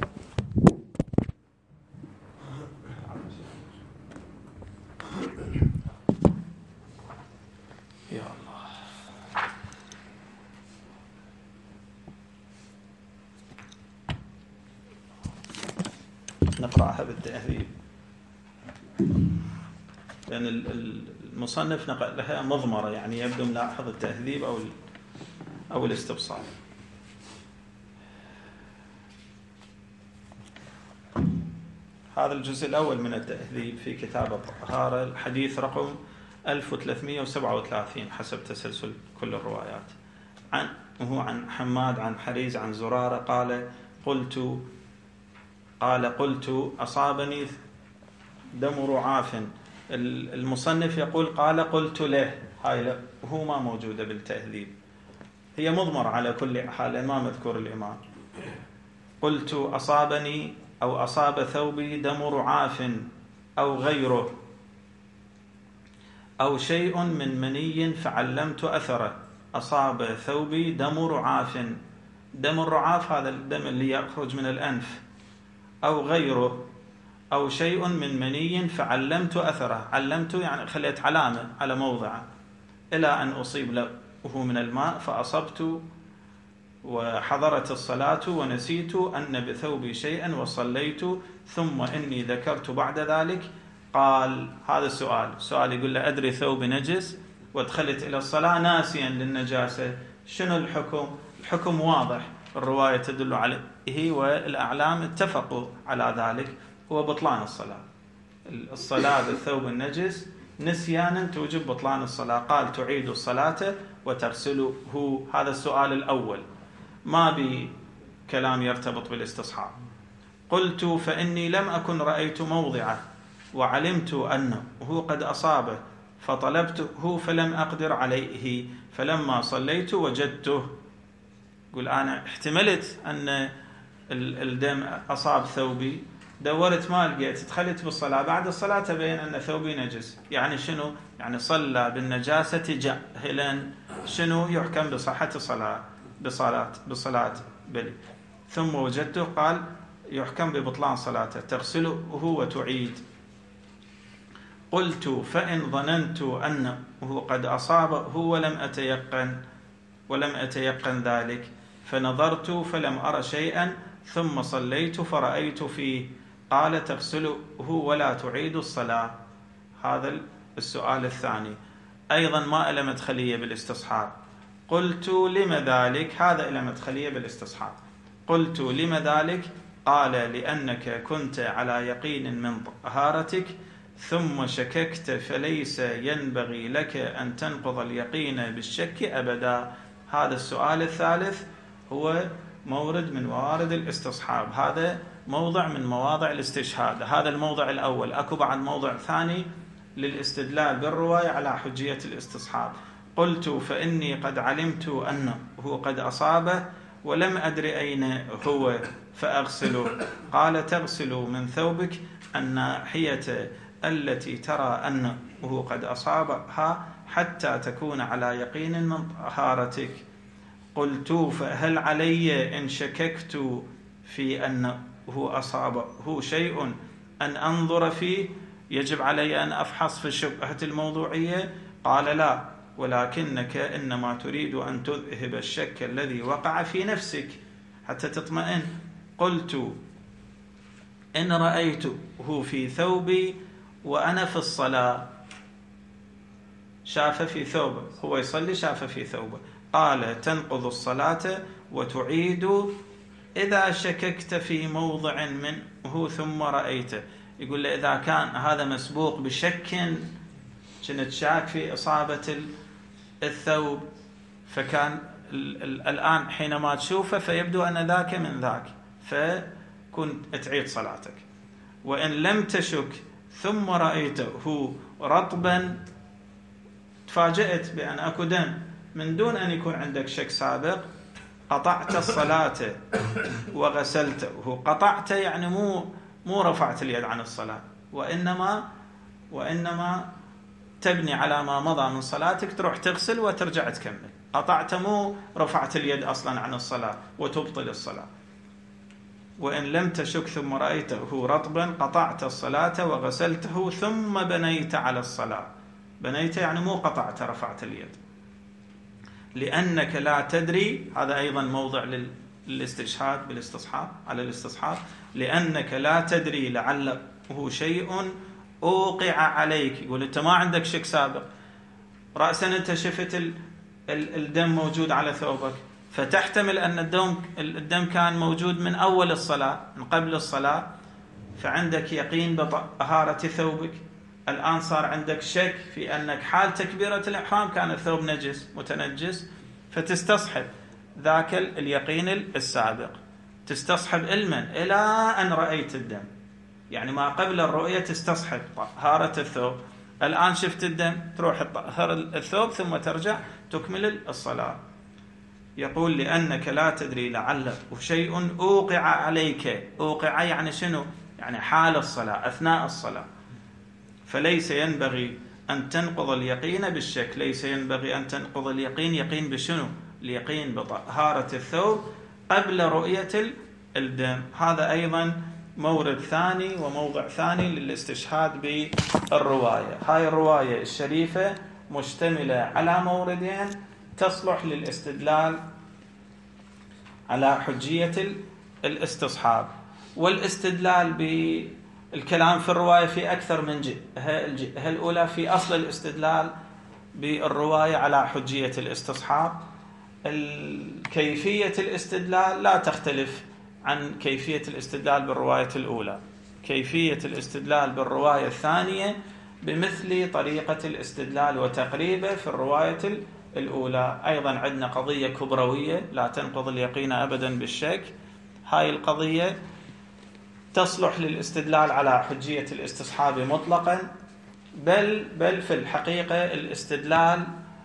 يا الله نقرأها بالتهذيب، لأن المصنف نقل لها مضمرة، يعني يبدو ملاحظ التهذيب أو أو الاستبصار. هذا الجزء الأول من التهذيب في كتاب الطهارة، الحديث رقم ألف وثلاثمئة وسبعة وثلاثين حسب تسلسل كل الروايات. عن هو عن حماد عن حريز عن زرارة قال قلت قال قلت أصابني دم رعاف. المصنف يقول قال قلت له، هاي هو ما موجودة بالتهذيب، هي مضمر على كل حال، ما مذكور الإمام. قلت أصابني أو أصاب ثوبي دم رعاف أو غيره أو شيء من مني فعلمت أثره. أصاب ثوبي دم رعاف، دم الرعاف هذا الدم اللي يخرج من الأنف، أو غيره أو شيء من مني فعلمت أثره. علمت يعني خليت علامة على موضعه إلى أن أصيب له من الماء فأصبت وحضرت الصلاة ونسيت أن بثوبي شيئا وصليت ثم إني ذكرت بعد ذلك. قال هذا السؤال، سؤال يقول له أدري ثوبي نجس ودخلت إلى الصلاة ناسيا للنجاسة، شنو الحكم؟ الحكم واضح، الرواية تدل عليه والأعلام اتفقوا على ذلك، هو بطلان الصلاة. الصلاة بالثوب النجس نسيانا توجب بطلان الصلاة. قال تعيد الصلاة وتغسله. هذا السؤال الأول، ما بكلام يرتبط بالاستصحاب. قلت فإني لم أكن رأيت موضعه وعلمت أنه قد أصابه فطلبته فلم أقدر عليه، فلما صليت وجدته. قل أنا احتملت أن الدم أصاب ثوبي، دورت ما لقيت، دخلت بالصلاة، بعد الصلاة تبين أن ثوبي نجس. يعني شنو؟ يعني صلى بالنجاسة جاهلا، شنو يحكم بصحة الصلاة بصلاة بصلاة بل ثم وجدته قال يحكم ببطلان صلاته، تغسله وتعيد. قلت فإن ظننت أنه قد أصابه ولم أتيقن ولم أتيقن ذلك فنظرت فلم أرى شيئا ثم صليت فرأيت فيه. قال تغسله ولا تعيد الصلاة. هذا السؤال الثاني أيضا ما إلى مدخلية بالاستصحاب. قلت لم ذلك؟ هذا إلى مدخلية بالاستصحاب. قلت لم ذلك؟ قال لأنك كنت على يقين من طهارتك ثم شككت فليس ينبغي لك أن تنقض اليقين بالشك أبدا. هذا السؤال الثالث هو مورد من موارد الاستصحاب، هذا موضع من مواضع الاستشهاد. هذا الموضع الأول. أكو بعد موضع ثاني للاستدلال بالرواية على حجية الاستصحاب. قلت فإني قد علمت أنه قد أصابه ولم أدري أين هو فأغسله. قال تغسل من ثوبك الناحية التي ترى أنه قد أصابها حتى تكون على يقين من طهارتك. قلت فهل علي إن شككت في أنه أصابه شيء أن أنظر فيه؟ يجب علي أن أفحص في الشبهة الموضوعية؟ قال لا، ولكنك إنما تريد أن تذهب الشك الذي وقع في نفسك حتى تطمئن. قلت إن رأيته في ثوبي وأنا في الصلاة شاف في ثوبه، هو يصلي شاف في ثوبه، قال تنقض الصلاة وتعيد إذا شككت في موضع منه ثم رأيته. يقول له إذا كان هذا مسبوق بشك، كنت شاك في إصابة الثوب، فكان الآن حينما تشوفه فيبدو أن ذاك من ذاك، فكنت تعيد صلاتك. وإن لم تشك ثم رأيته رطبا، تفاجأت بأن أكو دم من دون أن يكون عندك شك سابق، قطعت الصلاة وغسلته. قطعت يعني مو مو رفعت اليد عن الصلاة، وإنما وإنما تبني على ما مضى من صلاتك، تروح تغسل وترجع تكمل. قطعت مو رفعت اليد أصلا عن الصلاة وتبطل الصلاة. وإن لم تشك ثم رأيته رطبا قطعت الصلاة وغسلته ثم بنيت على الصلاة. بنيت يعني مو قطعت رفعت اليد، لأنك لا تدري. هذا أيضا موضع للاستشهاد بالاستصحاب على الاستصحاب. لأنك لا تدري لعله شيء أوقع عليك. يقول أنت ما عندك شك سابق، رأسا أنت شفت الدم موجود على ثوبك، فتحتمل أن الدم الدم كان موجود من أول الصلاة، من قبل الصلاة، فعندك يقين بطهارة ثوبك. الآن صار عندك شك في أنك حال تكبيرة الإحرام كان الثوب نجس متنجس، فتستصحب ذاك اليقين السابق، تستصحب علما إلى أن رأيت الدم. يعني ما قبل الرؤية تستصحب طهارة الثوب، الآن شفت الدم تروح تطهر الثوب ثم ترجع تكمل الصلاة. يقول لأنك لا تدري لعل شيء أوقع عليك. أوقع يعني شنو؟ يعني حال الصلاة أثناء الصلاة. فليس ينبغي أن تنقض اليقين بالشك. ليس ينبغي أن تنقض اليقين. يقين بشنو؟ اليقين بطهارة الثوب قبل رؤية الدم. هذا أيضا مورد ثاني وموضع ثاني للاستشهاد بالرواية. هاي الرواية الشريفة مشتملة على موردين تصلح للاستدلال على حجية الاستصحاب. والاستدلال بالكلام في الرواية في أكثر من جهة. الجهة الأولى في أصل الاستدلال بالرواية على حجية الاستصحاب. كيفية الاستدلال لا تختلف عن كيفية الاستدلال بالرواية الأولى. كيفية الاستدلال بالرواية الثانية بمثل طريقة الاستدلال وتقريبه في الرواية الأولى. أيضا عندنا قضية كبروية لا تنقض اليقين أبدا بالشك. هاي القضية تصلح للاستدلال على حجية الاستصحاب مطلقا، بل بل في الحقيقة الاستدلال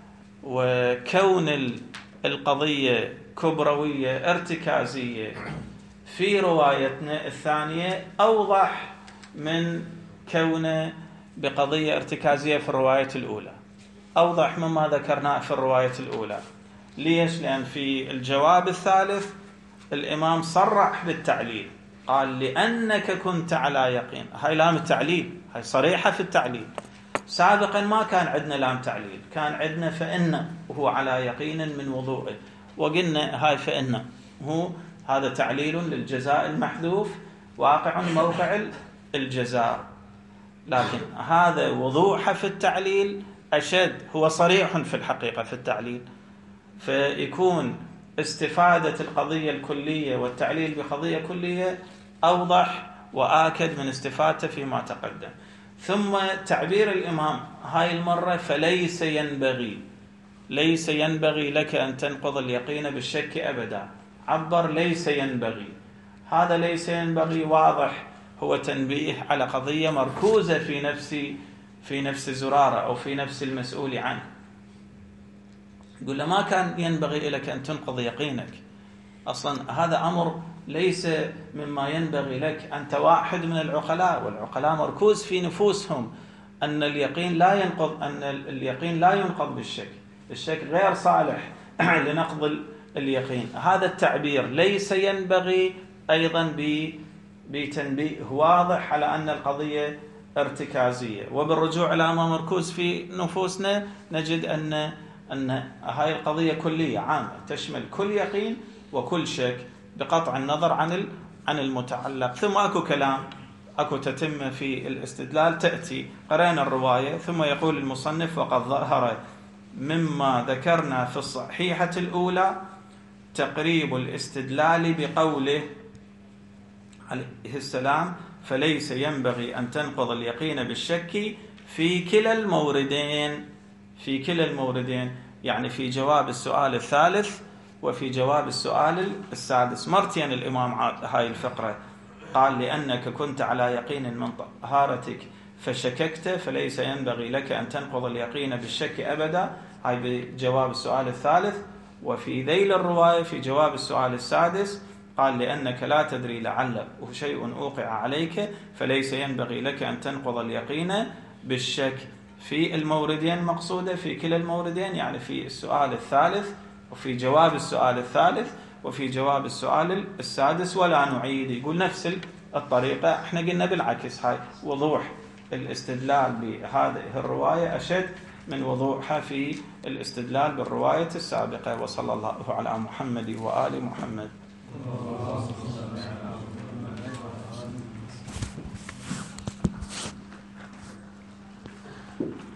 وكون القضية كبروية ارتكازية في روايتنا الثانية أوضح من كونه بقضية ارتكازية في الرواية الأولى، أوضح مما ذكرناه في الرواية الأولى. ليش؟ لأن في الجواب الثالث الإمام صرح بالتعليل، قال لأنك كنت على يقين. هاي لام التعليل، هاي صريحة في التعليل. سابقا ما كان عندنا لام تعليل، كان عندنا فإن وهو على يقين من وضوءه، وقلنا هاي فإن هو هذا تعليل للجزاء المحذوف واقع موقع الجزاء. لكن هذا وضوح في التعليل أشد، هو صريح في الحقيقة في التعليل، فيكون استفادة القضية الكلية والتعليل بقضية كلية أوضح وآكد من استفادته فيما تقدم. ثم تعبير الإمام هاي المرة فليس ينبغي، ليس ينبغي لك أن تنقض اليقين بالشك أبدا. عبر ليس ينبغي. هذا ليس ينبغي واضح، هو تنبيه على قضية مركوزة في نفس في نفس زرارة أو في نفس المسؤول عنه. يقول له ما كان ينبغي لك أن تنقض يقينك أصلا. هذا أمر ليس مما ينبغي لك. أنت واحد من العقلاء، والعقلاء مركوز في نفوسهم أن اليقين لا ينقض، أن اليقين لا ينقض بالشك. الشك غير صالح لنقض اليقين. هذا التعبير ليس ينبغي أيضا بتنبيه واضح على أن القضية ارتكازية. وبالرجوع إلى ما مركوز في نفوسنا نجد أن أن هاي القضية كلية عامة تشمل كل يقين وكل شك بقطع النظر عن عن المتعلق. ثم أكو كلام أكو تتمة في الاستدلال تأتي. قرأنا الرواية ثم يقول المصنف: وقد ظهر مما ذكرنا في الصحيحة الأولى تقريب الاستدلال بقوله عليه السلام: فليس ينبغي أن تنقض اليقين بالشك في كلا الموردين. في كلا الموردين يعني في جواب السؤال الثالث وفي جواب السؤال السادس. مرتين الإمام هاي الفقرة قال: لأنك كنت على يقين من طهارتك فشككت فليس ينبغي لك أن تنقض اليقين بالشك أبدا، هاي بجواب السؤال الثالث. وفي ذيل الرواية في جواب السؤال السادس قال: لأنك لا تدري لعل شيء أوقع عليك فليس ينبغي لك أن تنقض اليقين بالشك. في الموردين مقصودة في كلا الموردين، يعني في السؤال الثالث وفي جواب السؤال الثالث وفي جواب السؤال السادس. ولا نعيد، يقول نفس الطريقة. احنا قلنا بالعكس، هاي وضوح الاستدلال بهذه الرواية أشد من وضوحها في الاستدلال بالرواية السابقة. وصلى الله على محمد وآل محمد.